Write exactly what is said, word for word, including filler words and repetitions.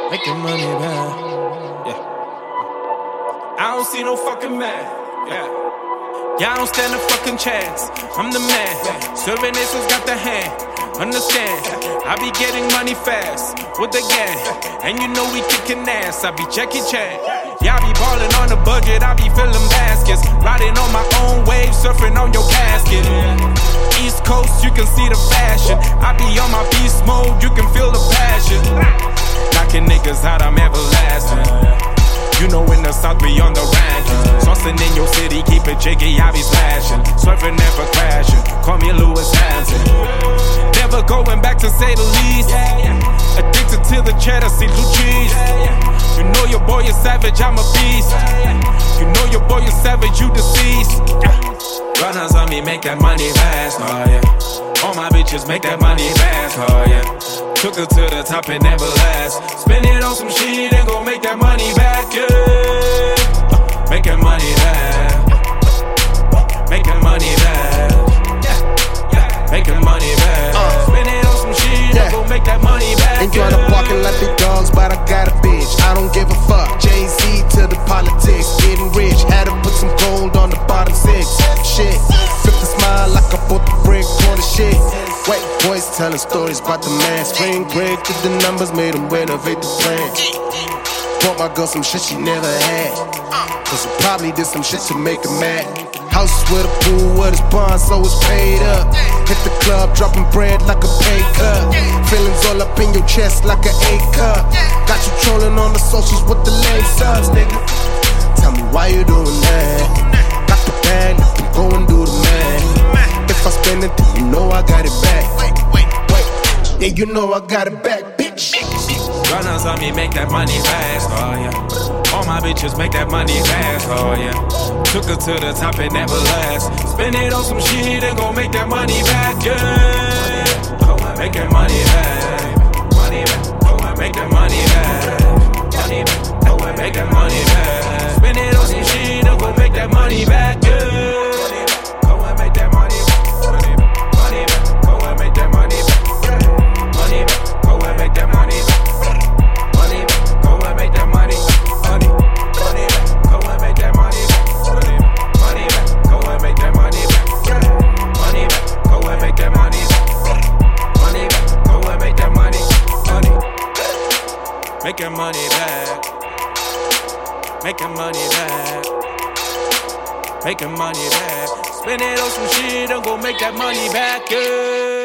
Making money back. Yeah. I don't see no fucking man. Yeah. Yeah, I don't stand a fucking chance. I'm the man. Serving aces got the hand. Understand? I be getting money fast with the gang. And you know we kicking ass. I be Jackie Chan. Yeah, I be ballin' on the budget. I be filling baskets. Riding on my own wave, surfing on your casket. East Coast, you can see the fashion. I be on my beast mode, you can feel the passion. Knocking niggas out, I'm everlasting. You know in the South, we on the rankings. Saucing in your city, keep it jiggy, I be splashing. Surfing, never crashing, call me Lewis Hanson. Never going back to say the least. Addicted to the cheddar, see blue cheese. You know your boy is savage, I'm a beast. You know your boy is savage, you deceased. Runners on me, make that money fast, oh yeah. All my bitches make that money fast, oh yeah. Took her to the top and never last. Spend it on some shit and go make that money back, yeah. uh, Make that money back. Make that money back. Yeah, yeah. Make that money back. uh, Spend it on some shit yeah. and go make that money back. Ain't tryna barking like big dogs, but I got a bitch. I don't give a fuck. Jay-Z to the politics, getting rich. Had to put some gold on the bottom six. Shit, flip the smile like I bought the brick for the shit. White boys telling stories about the man. Spring break, did the numbers, made them renovate the plan. Bought my girl some shit she never had, cause she probably did some shit to make her mad. House with a pool, with his bond, so it's paid up. Hit the club, dropping bread like a pay cut. Feelings all up in your chest like an A cup. Got you trolling on the socials with the leg subs, nigga. Tell me why you doing that. Got the bag, let them go and do the man. If I spend it, then you know I got it back. Wait, wait, wait. Yeah, you know I got it back, bitch. Runners on me, make that money fast, oh yeah. All my bitches make that money fast, oh yeah. Took her to the top and never last. Spend it on some shit and go make that money back, yeah. Go and make that money back. Money back. Go and make that money back. Money back. Go and make that money back. Spend it on some shit and go make that money back, yeah. Make that money back. Make that money back. Make that money back. Spend it on some shit and go make that money back, yeah.